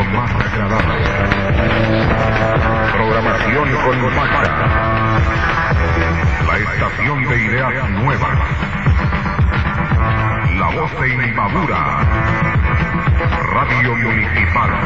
más agradable. Programación compacta. La estación de ideas nuevas. La voz de Inmadura. Radio Municipal.